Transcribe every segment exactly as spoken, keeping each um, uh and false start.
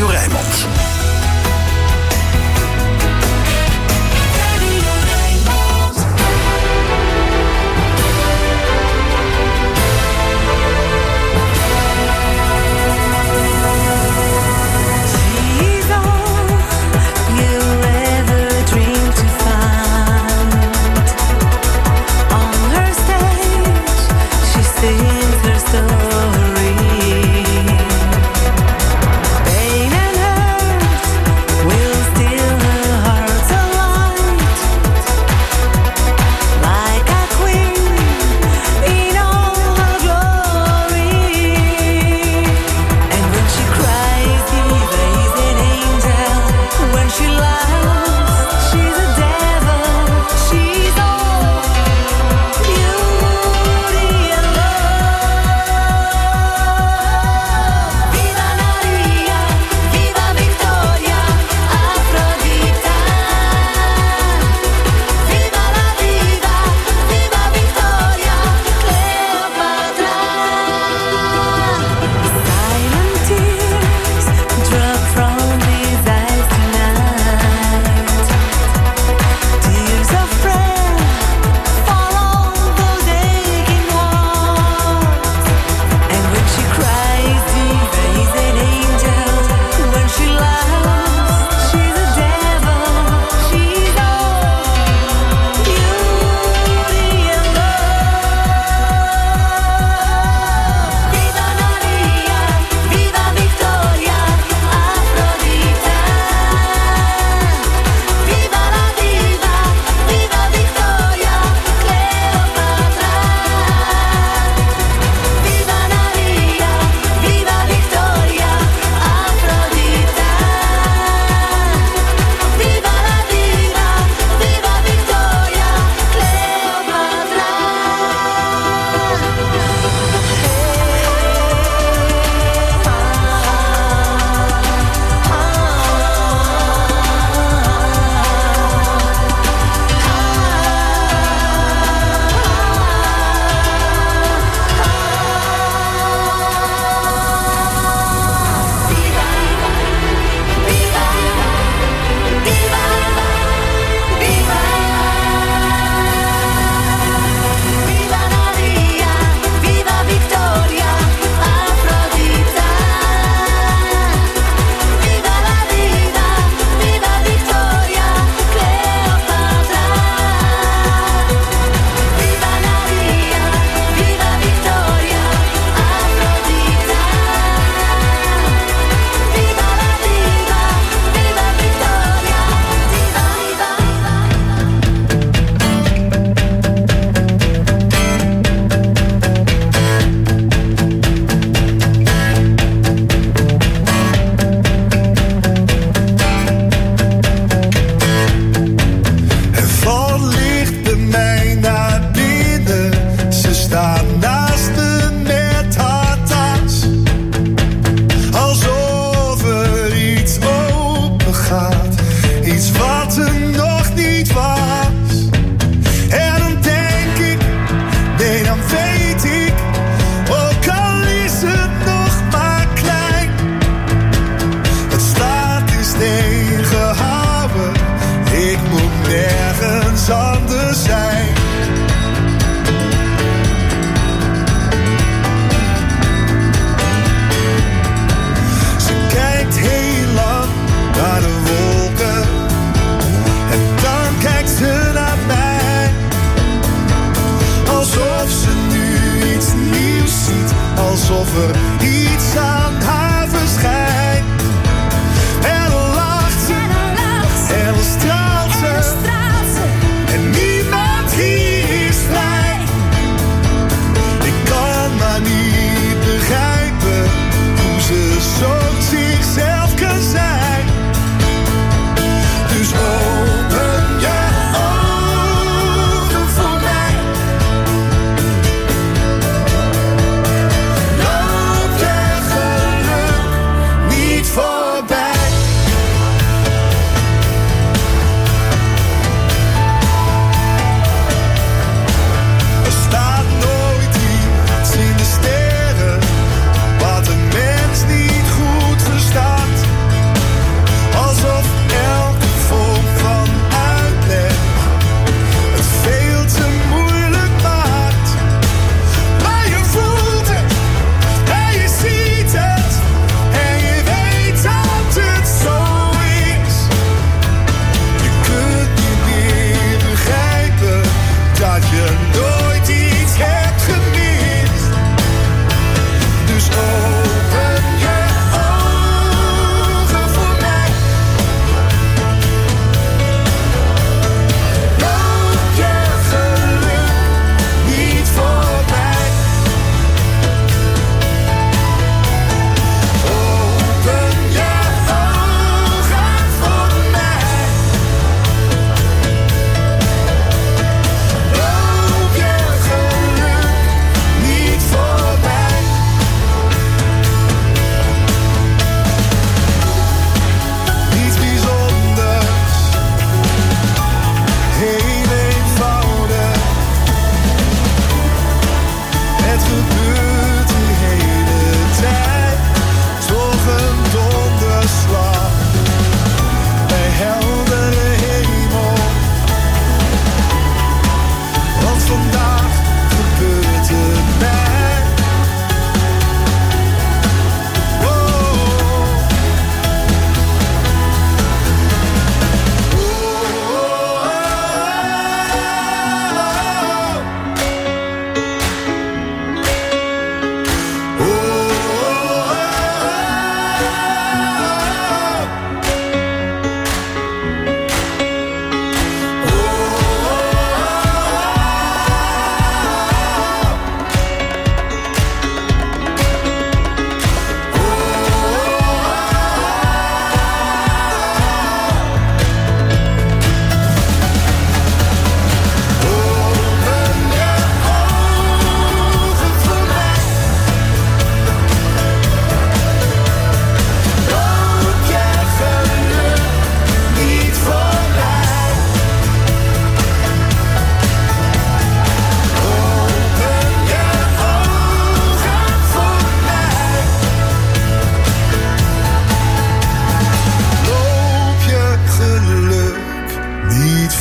Radio Rijnmond. Pain and hurt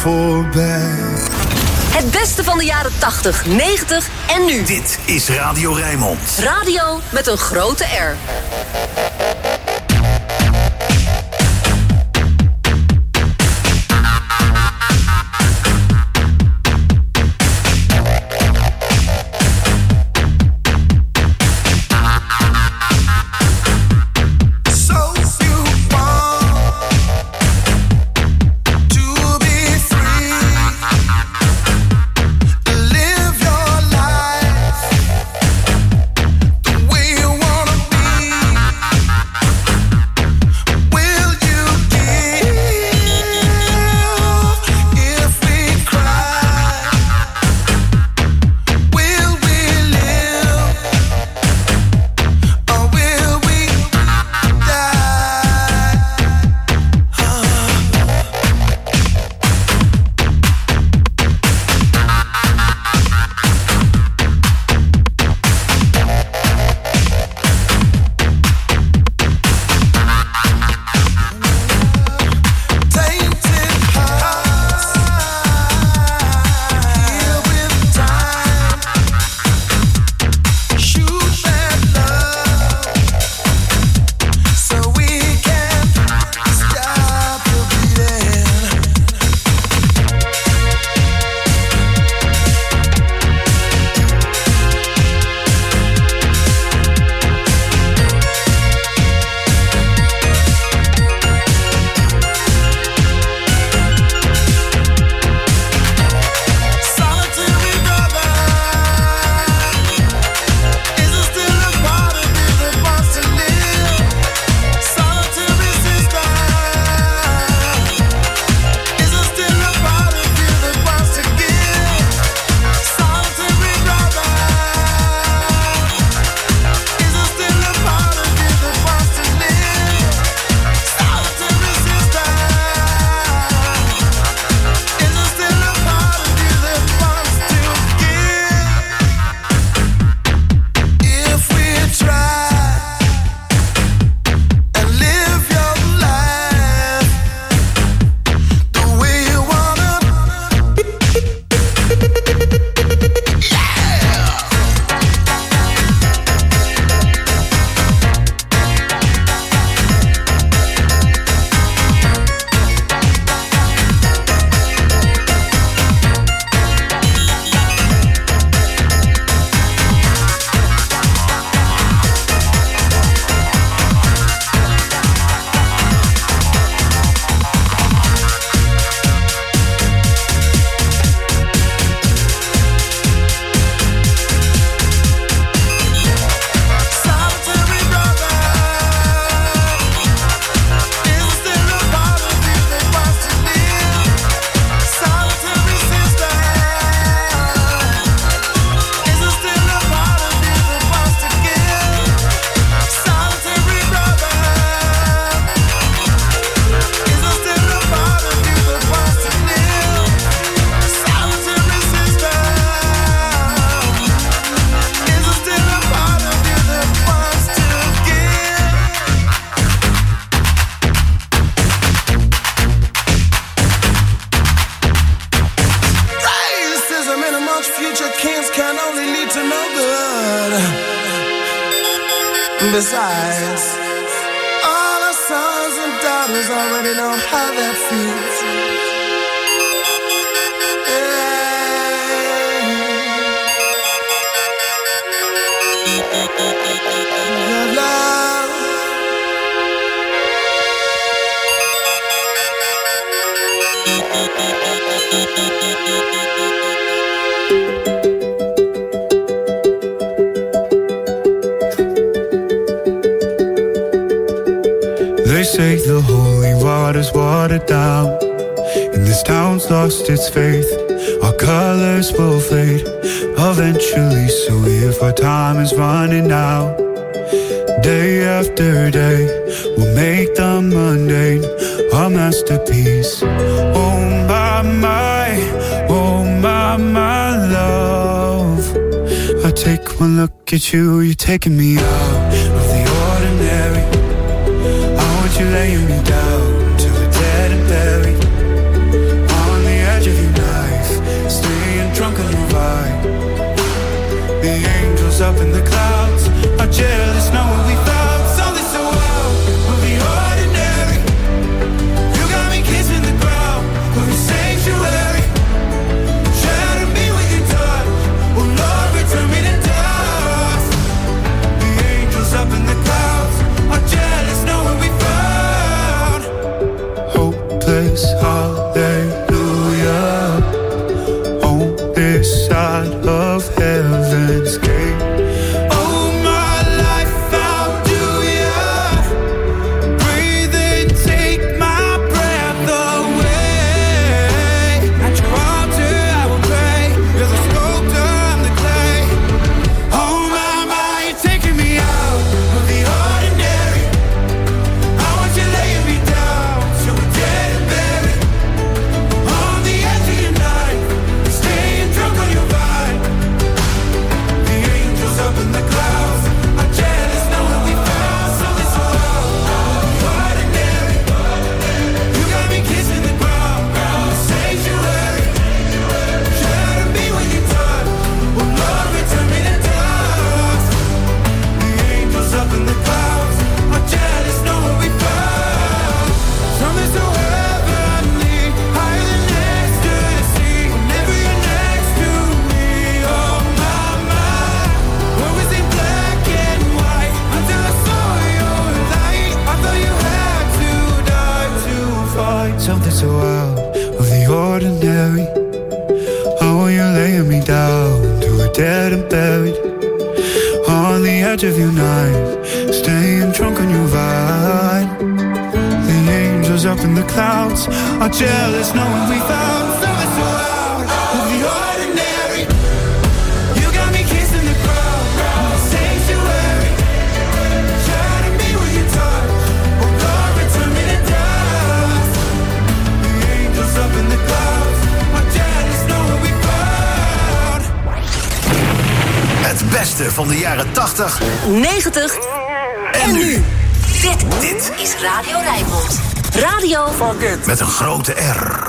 voorbij. Het beste van de jaren tachtig, negentig en nu. Dit is Radio Rijnmond. Radio met een grote R. Besides, all our sons and daughters already know how that feels. Yeah. Love. They say the holy water's watered down, and this town's lost its faith. Our colors will fade eventually, so if our time is running out, day after day, we'll make the mundane a masterpiece. Oh my, my, oh my, my love, I take one look at you, you're taking me out of the ordinary. I want you laying me down till we're dead and buried on the edge up in the clouds are jealous knowing we found something so out of the ordinary. You got me kissing the crowd, sanctuary, trying to be with your touch, oh God, return me to dust. The angels up in the clouds are jealous knowing we found. Het beste van de jaren tachtig, negentig en nu. Dit, dit is Radio Rijnmond. Radio met een grote R.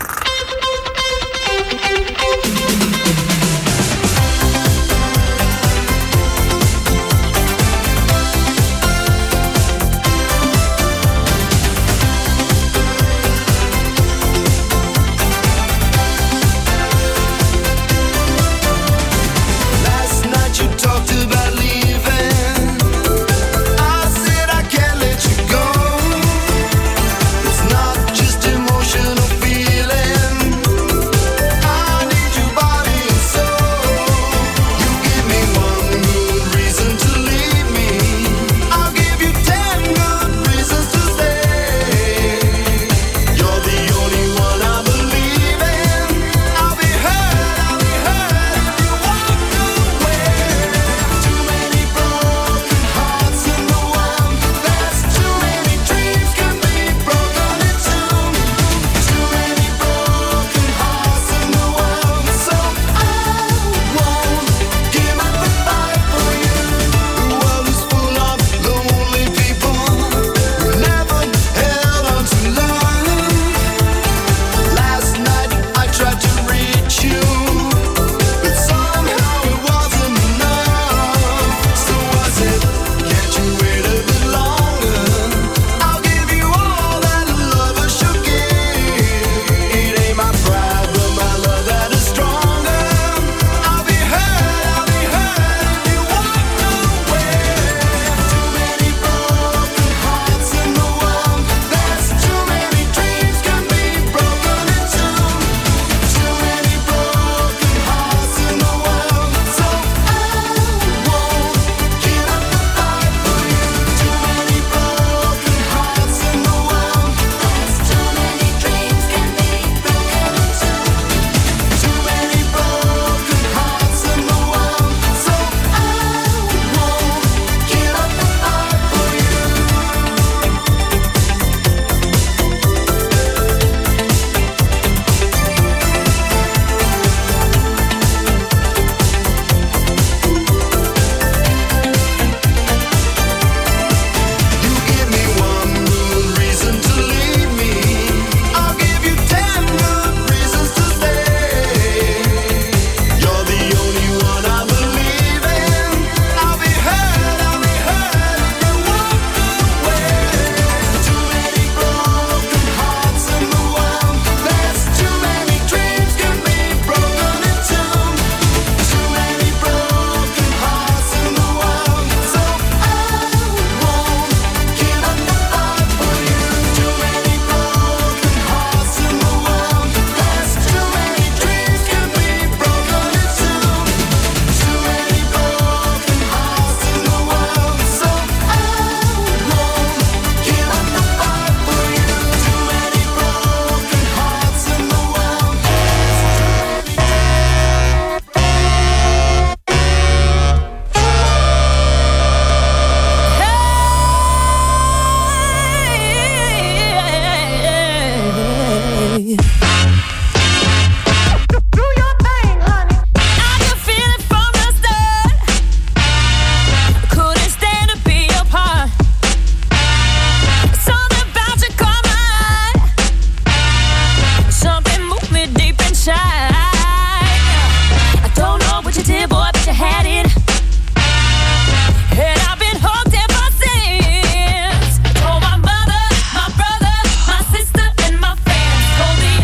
Told my mother, my brother, my sister, and my friends. Told the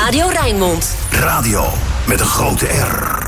Radio Rijnmond. Radio met een grote R.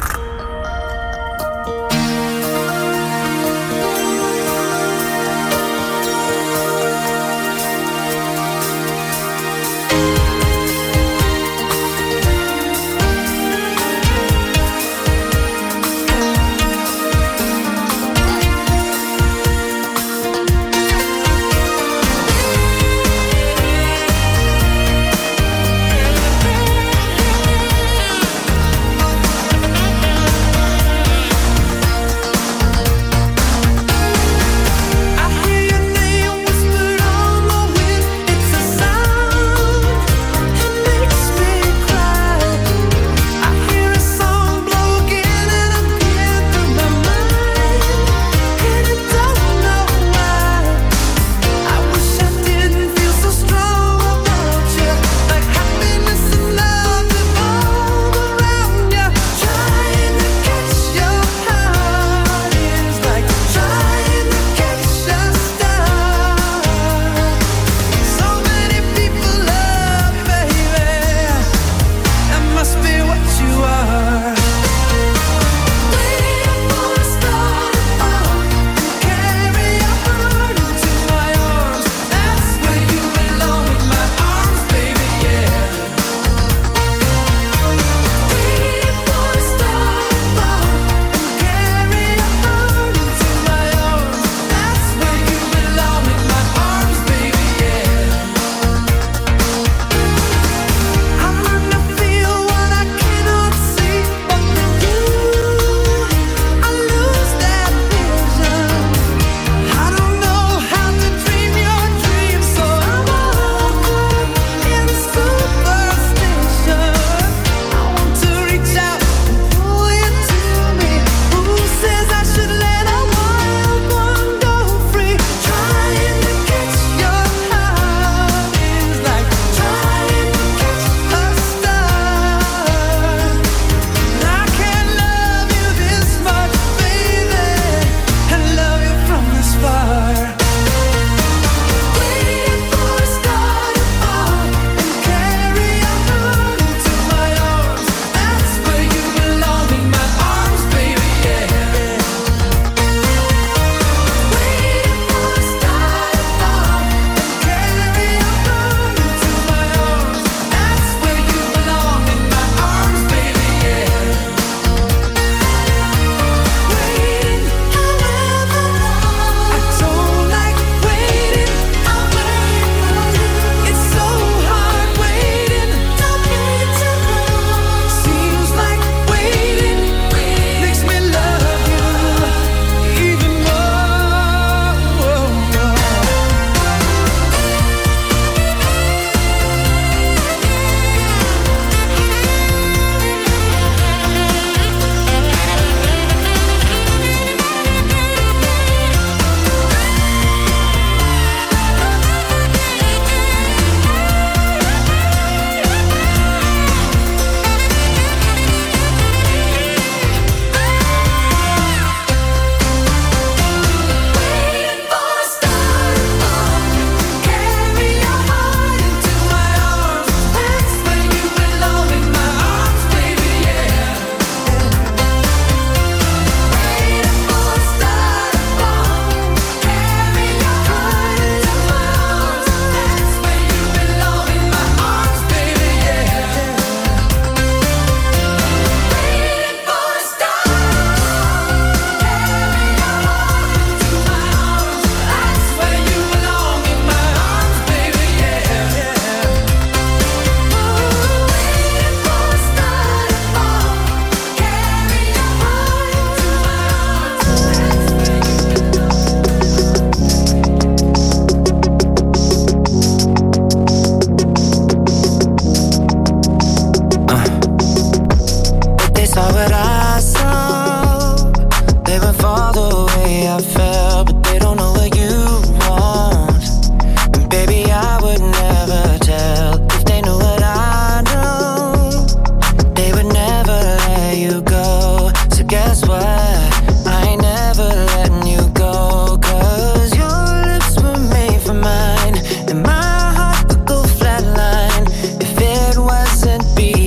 Be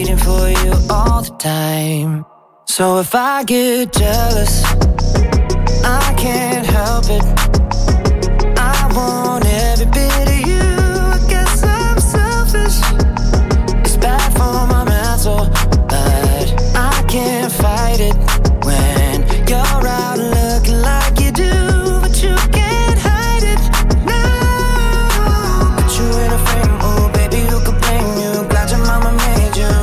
So if I get jealous, I can't help it. I want every bit of you. I guess I'm selfish. It's bad for my mental, but I can't fight it when you're out looking like you do, but you can't hide it. No, put you in a frame, oh baby, who could blame you? Glad your mama made you,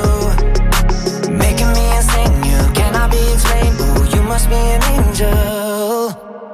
making me insane. You cannot be explained. Oh, you must be an angel.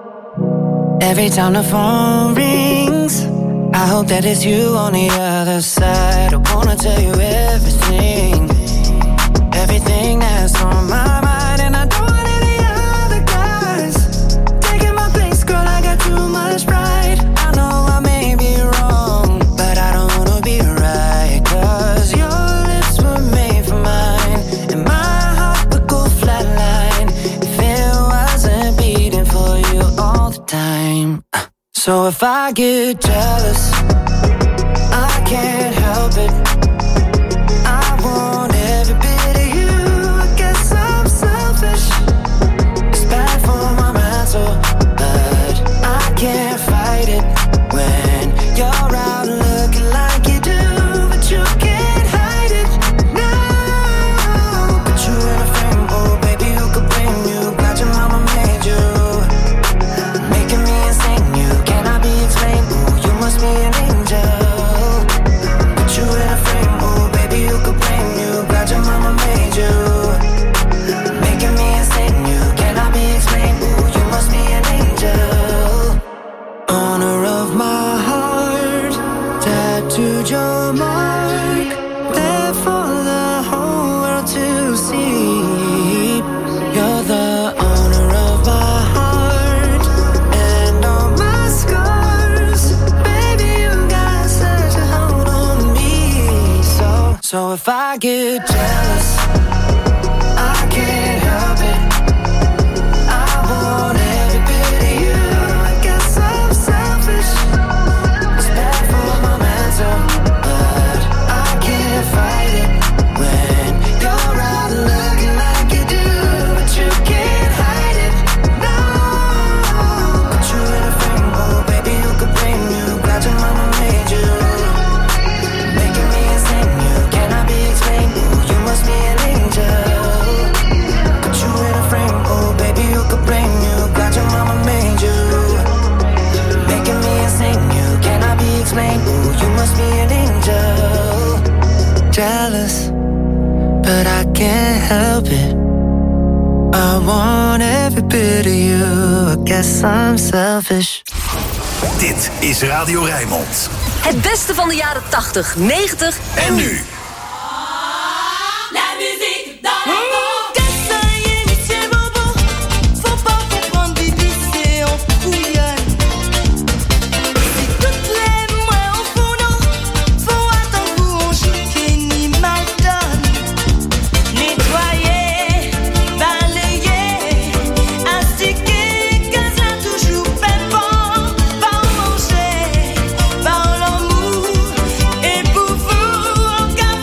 Every time the phone rings, I hope that it's you on the other side. I wanna tell you everything, everything that's on my mind. And I don't want any other guys taking my place, girl, I got too much pride. I know I may be wrong, but I don't wanna be right, cause your lips were made for mine, and my heart would go flatline if it wasn't beating for you all the time. So if I get jealous, I can't help it. I want every bit of you. I guess I'm selfish. It's bad for my mental, but I can't fight it when you're out looking like you do, but you can't hide it. No, put you in a frame, oh baby, who could blame you? Glad your mama made you, making me insane. You cannot be explained. Oh, you must be an angel. Put you in a frame, oh baby, who could blame you? Glad your mama made you, making me insane. You cannot be explained. Oh, you must be an angel. Owner of my heart, tattooed your mark, there for the whole world to see. You're the owner of my heart and all my scars. Baby, you got such a hold on me. So, so if I get jealous, I can't help it. I want every bit of you. I guess I'm selfish. It's bad for my mental, but I can't fight it when you're out looking like you do, but you can't hide it. No, put you in a frame, oh baby, who could blame you? Glad your mama made you, making me insane. You cannot be explained. Oh, you must be an angel. Put you in a frame, oh baby, who could blame you? Glad your mama made you, making me insane. You cannot be explained. Oh, you must be an angel. Jealous, but I can't help it. I want every bit of you. I guess I'm selfish. Dit is Radio Rijnmond. Het beste van de jaren tachtig, negentig En nu. La musique dans la peau. Dessin, monsieur Bobo. Faut pas comprendre, bibi, c'est on fouillonne. Si toutes les mois au fourneau, faut attendre pour on chique ni mal donne. Nettoyer, balayer, astiquer, gaz là toujours pépant. Par manger, par l'amour, et pour vous, on garde.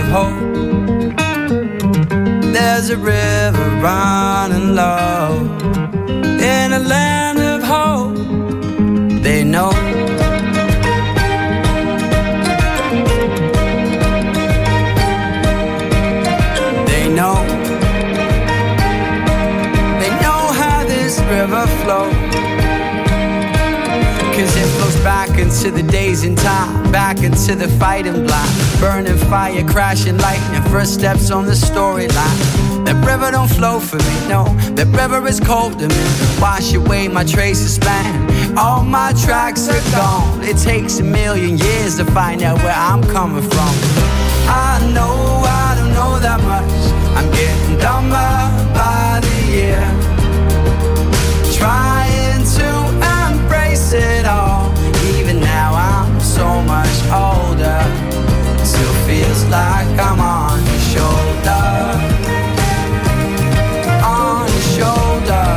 hope. There's a river running low in a land of hope. They know. They know. They know how this river flows. Cause it flows back into the days in time, back into the fighting blind, burning fire, crashing lightning, first steps on the storyline. That river don't flow for me, no, that river is cold to me. Wash away my traces span, all my tracks are gone. It takes a million years to find out where I'm coming from. I know I don't know that much, I'm getting dumber by the year, trying to embrace it all. Even now I'm so much older, still feels like I'm on your shoulder, on your shoulder.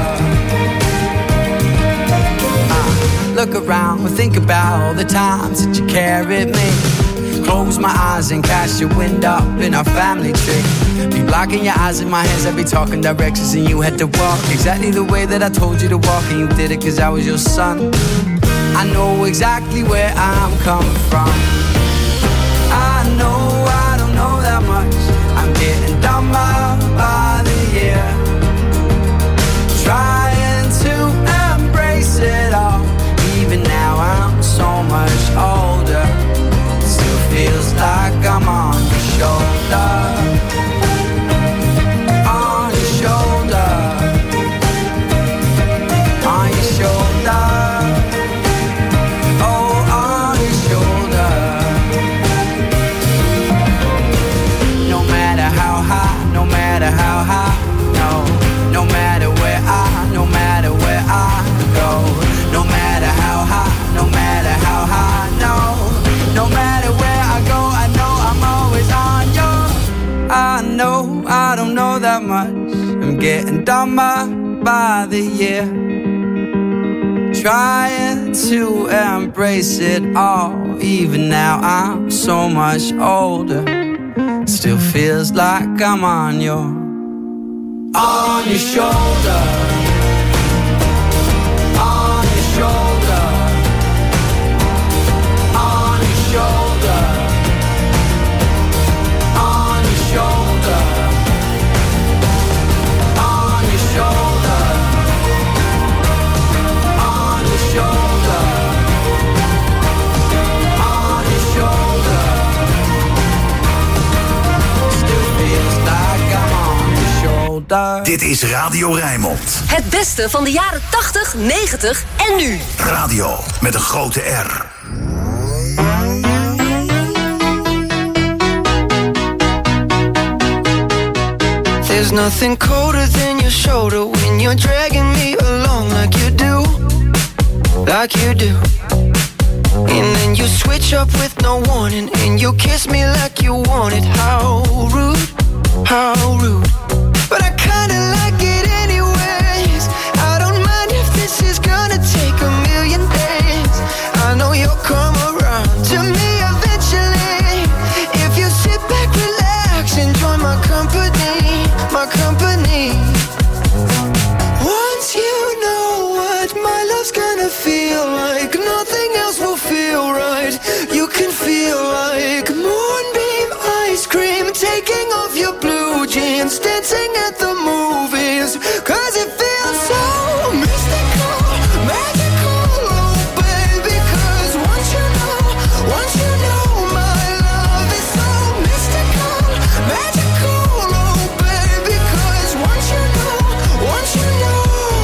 uh, Look around, think about all the times that you carried me. Close my eyes and cast your wind up in our family tree. Be blocking your eyes in my hands, I'd be talking directions and you had to walk exactly the way that I told you to walk. And you did it cause I was your son. I know exactly where I'm coming from. I know I don't know that much, I'm getting dumber by the year, trying to embrace it all. Even now I'm so much older, still feels like I'm on your shoulder, on your shoulder, on your shoulder. How high, no, no matter where I, no matter where I go, no matter how high, no matter how high, no, no matter where I go, I know I'm always on your. I know I don't know that much, I'm getting dumber by the year, trying to embrace it all. Even now I'm so much older, still feels like I'm on your, on your shoulder, on your shoulder, on your shoulder, on your shoulder, on your shoulder, on your shoulder, on your shoulder. Still feels like I'm on your shoulder. Dit is Radio Rijnmond. Het beste van de jaren tachtig, negentig en nu. Radio met een grote R. There's nothing colder than your shoulder when you're dragging me along like you do, like you do. And then you switch up with no warning and you kiss me like you want it. How rude, how rude. But I kinda like it anyways. I don't mind if this is gonna take a million days. I know you'll come around to me eventually. If you sit back, relax, enjoy my company, my company. Once you know what my love's gonna feel like, nothing else will feel right. You can feel like moonbeam ice cream, taking off your blue jeans, dancing at the movies, cause it feels so mystical, magical, oh baby. Cause once you know, once you know my love is so mystical, magical, oh baby. Cause once you know, once you know,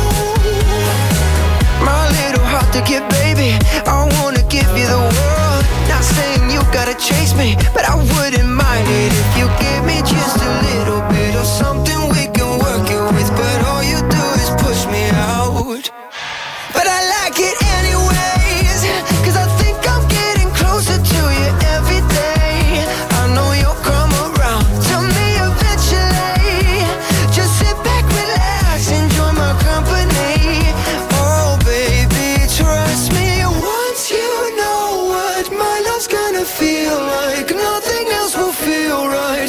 my little heart to get, baby, I wanna give you the world. Not saying you gotta chase me, but I wouldn't mind it if you give me just a little bit of something we can work it with. But all you do is push me out. But I like it anyways, cause I think I'm getting closer to you every day. I know you'll come around to me eventually. Just sit back, relax, enjoy my company. Oh baby, trust me. Once you know what my love's gonna feel like, nothing else will feel right.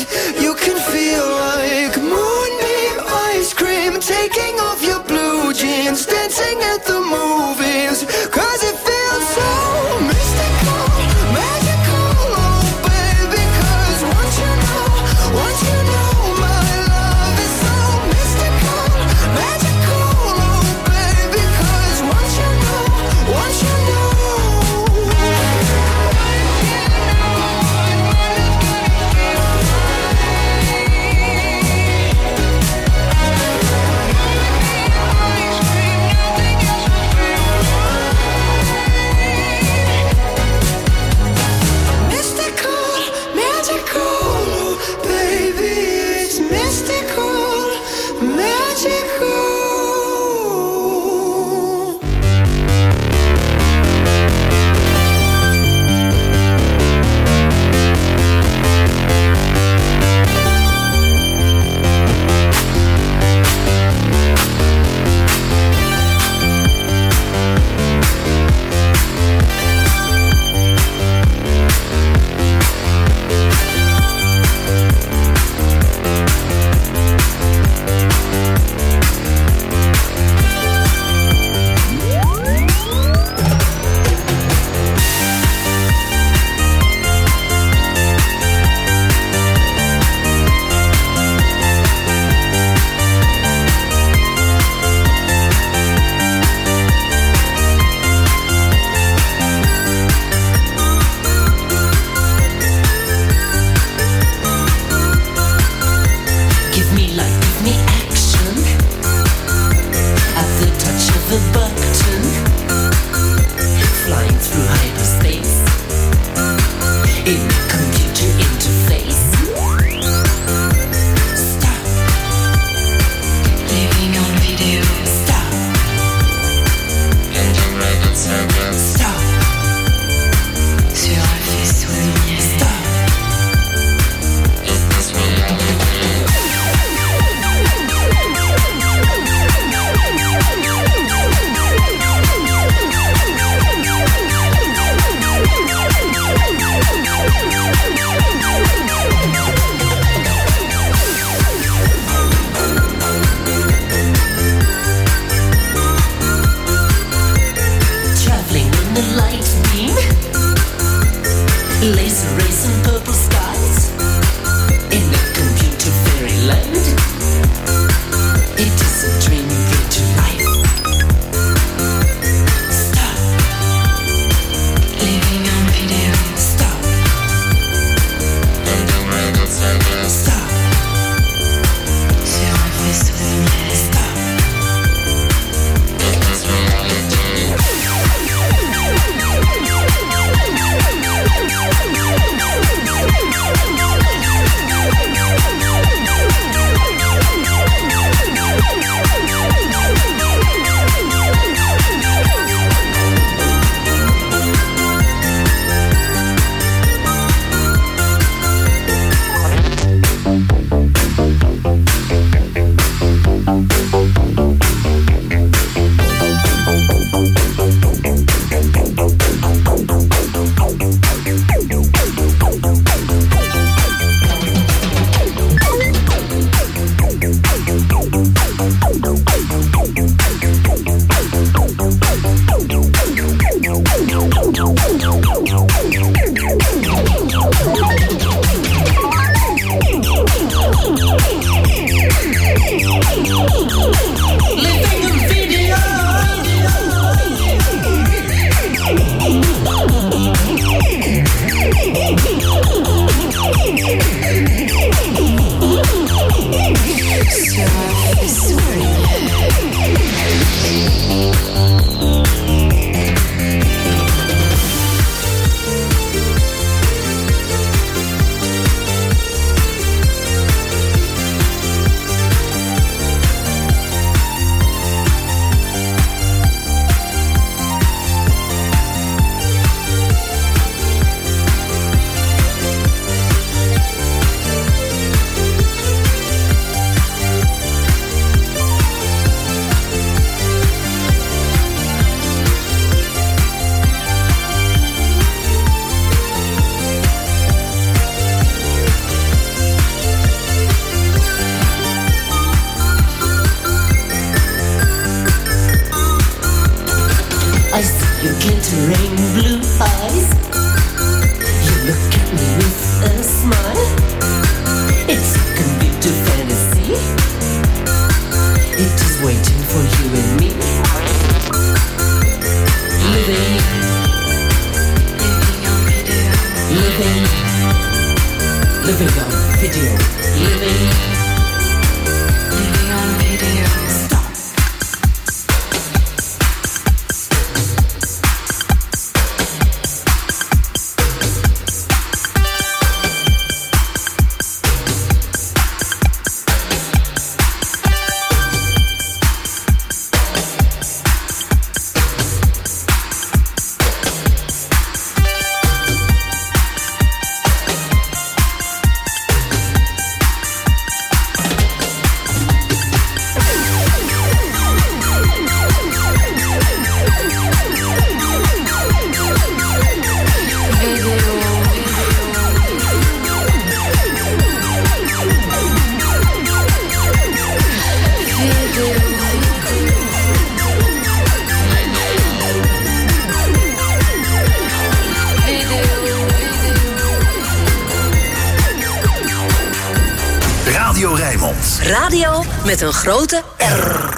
Radio met een grote R.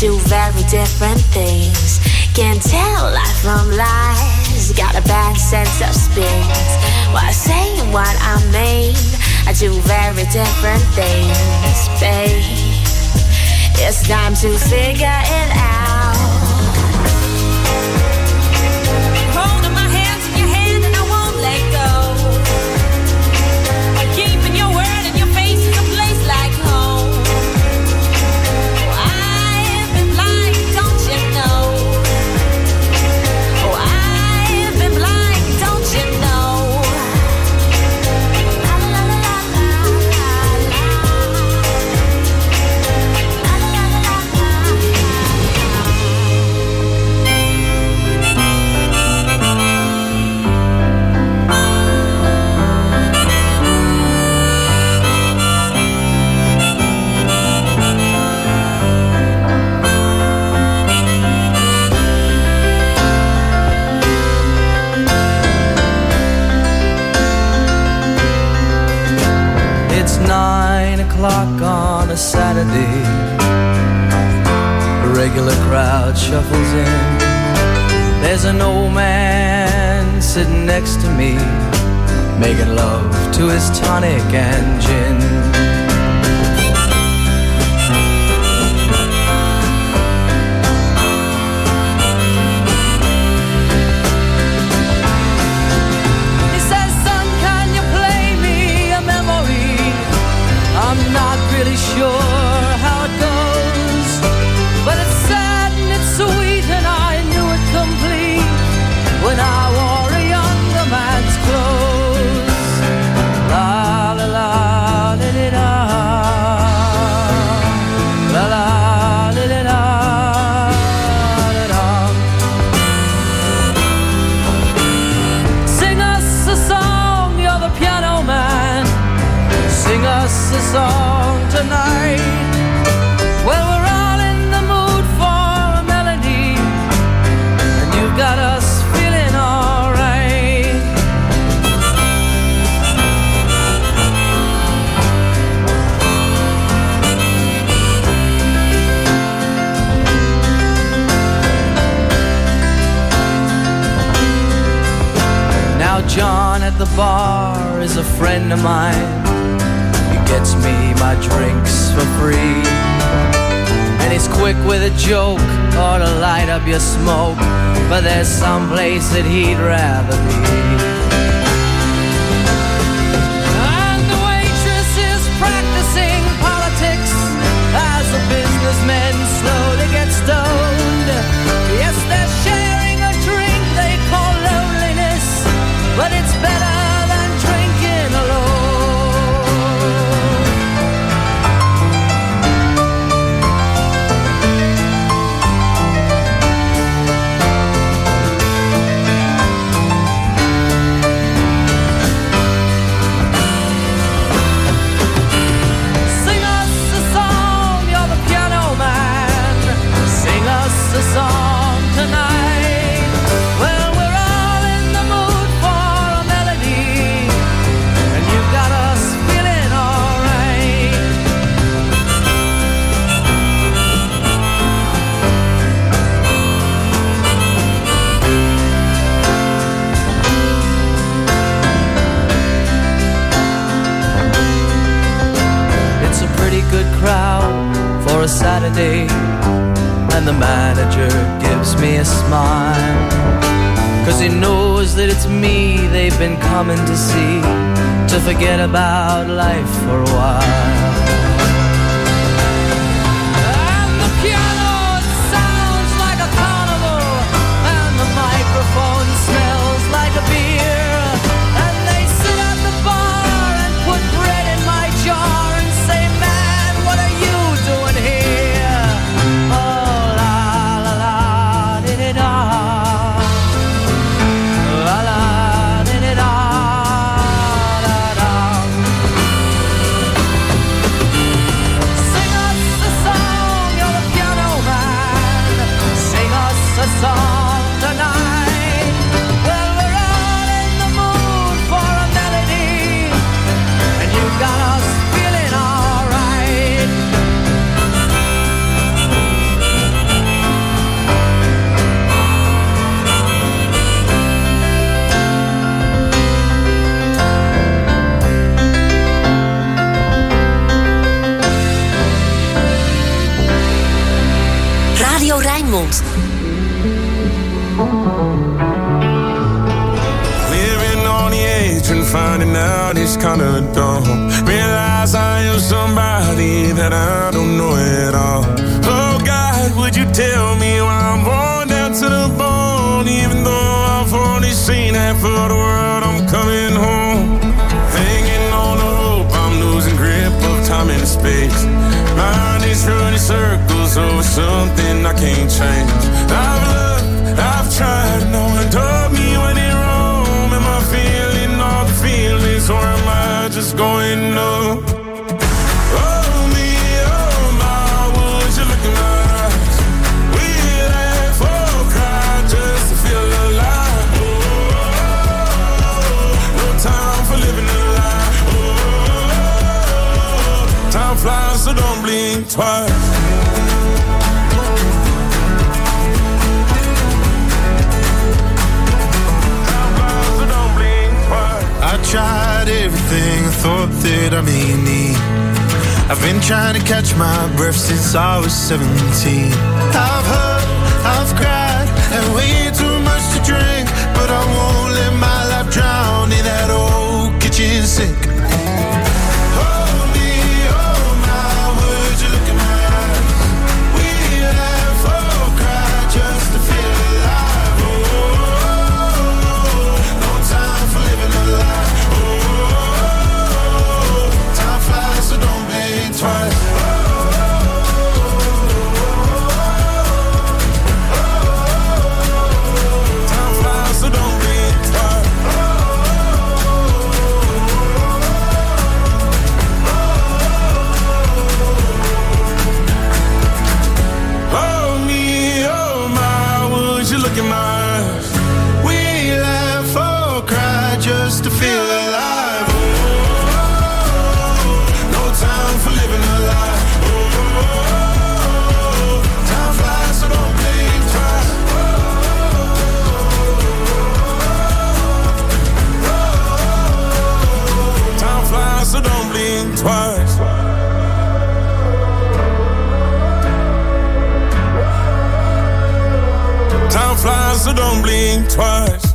do very different things. Can't tell life from lies. Got a bad sense of spins. While saying what I mean, I do very different things, babe. It's time to figure it out. Holding my hands in your hand and I won't let go. Keeping your word and your face in a place like home. Oh, I've been blind, don't you know? Oh, I've been blind, don't you know? La la la la la la la. La la la la la la. It's nine o'clock on a Saturday. A regular crowd shuffles in. There's an old man sitting next to me, making love to his tonic and gin. He says, son, can you play me a memory? I'm not really sure how it goes, but it's sad and it's sweet and I knew it complete when I wore a younger man's clothes. La la la la la la. La la la la la la. Sing us a song, you're the piano man. Sing us a song tonight. Well, we're all in the mood for a melody, and you've got us feeling alright. Now John at the bar is a friend of mine. He gets me my drinks for free, and he's quick with a joke or to light up your smoke, but there's some place that he'd rather be. And the waitress is practicing politics as the businessmen slowly get stoned. Yes, they're sharing a drink they call loneliness, but it's better than drinking alone. Sing us a song, you're the piano man. Sing us a song tonight. Well, we're all in the mood for a melody, and you've got us feeling alright. It's a pretty good crowd for a Saturday, and the manager gives me a smile, 'cause he knows that it's me they've been coming to see, to forget about life for a while. And the piano, it sounds like a carnival, and the microphone smells like a beer, and they sit at the bar and put bread in my jar and say, man, what are you doing here? Oh, la la la di di da. La la di di da da da. Rijnmond. Living on the edge and finding out it's kinda dumb. Realize I am somebody that I don't know at all. Oh God, would you tell me why I'm worn down to the bone? Even though I've only seen half of the world, I'm coming home. Hanging on the rope, I'm losing grip of time and space. Mind is running circles over something I can't change. I've looked, I've tried, no one told me when in Rome. Am I feeling all the feelings, or am I just going numb? Oh me, oh my, would you look in my eyes? We laugh or cry just to feel alive. Oh, no time for living a lie. Oh, time flies, so don't blink twice. I tried everything I thought that I may need. I've been trying to catch my breath since I was seventeen. I've hurt, I've cried, and way too much to drink, but I won't let my life drown in that old kitchen sink. Hold me, oh my, would you look in my eyes? We laugh or cry just to feel alive. Oh, no time for living a lie. So don't blink twice. Time flies, so don't blink twice. Oh me, oh my, would you look in my eyes? We laugh or cry just to feel alive. Time for living a lie. Oh, time flies, so don't blink twice. Oh, time flies, so don't blink twice. Time flies, so don't blink twice.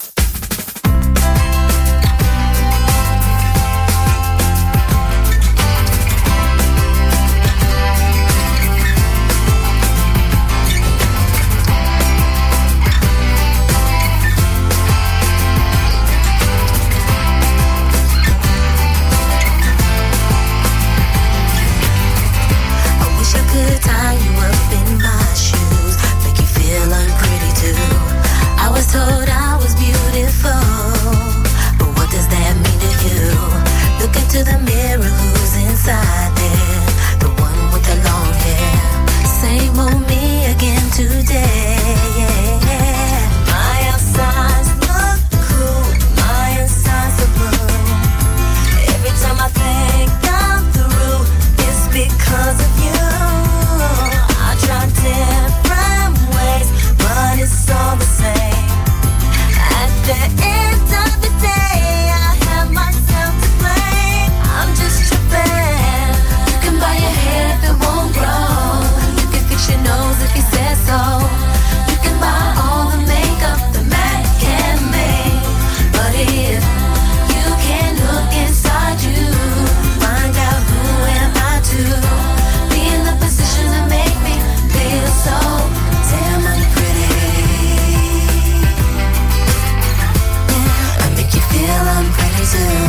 Told I was beautiful, but what does that mean to you? Look into the mirror, who's inside there? The one with the long hair. Same old me again today. My outsides look cool, my insides are blue. Every time I think I'm through, it's because of you. I try different ways, but it's all the same. At the end of the day, I have myself to blame. I'm just tripping. You can buy your hair if it won't grow. You can fix your nose if you said so. You can buy all the makeup the man can make. But if you can't look inside you, find out who am I to be in the position to make me feel so damn unpretty. Feel I'm pretty too.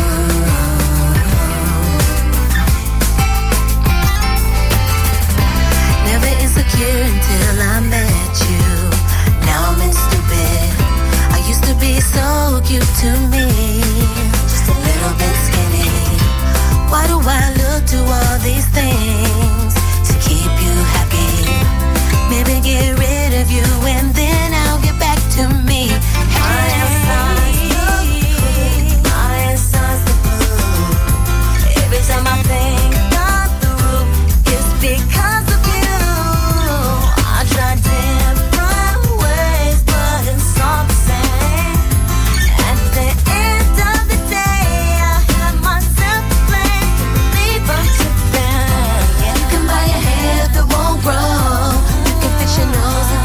Never insecure until I met you. Now I'm in stupid. I used to be so cute to me, just a little bit skinny. Why do I look to all these things to keep you happy? Maybe get rid of you and then I'll get back to me. My outside. Every time I think I'm through, it's because of you. I try different ways, but it's all the same. At the end of the day, I have myself to blame. Leave I'm tripping. You can buy your hair that won't grow. You can fix your nose.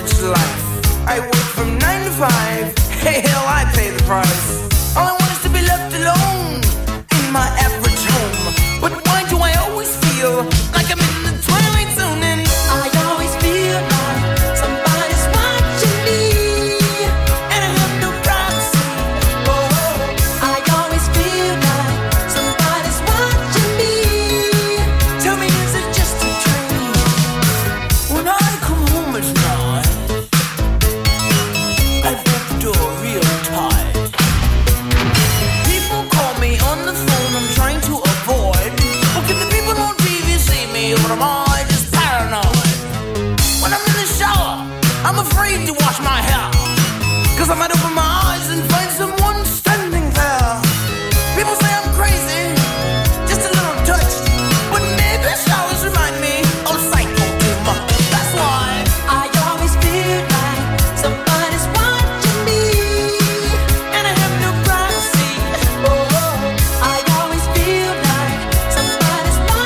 rich life. I work from nine to five. Hey, hell, I pay the price. All I want is to be left alone in my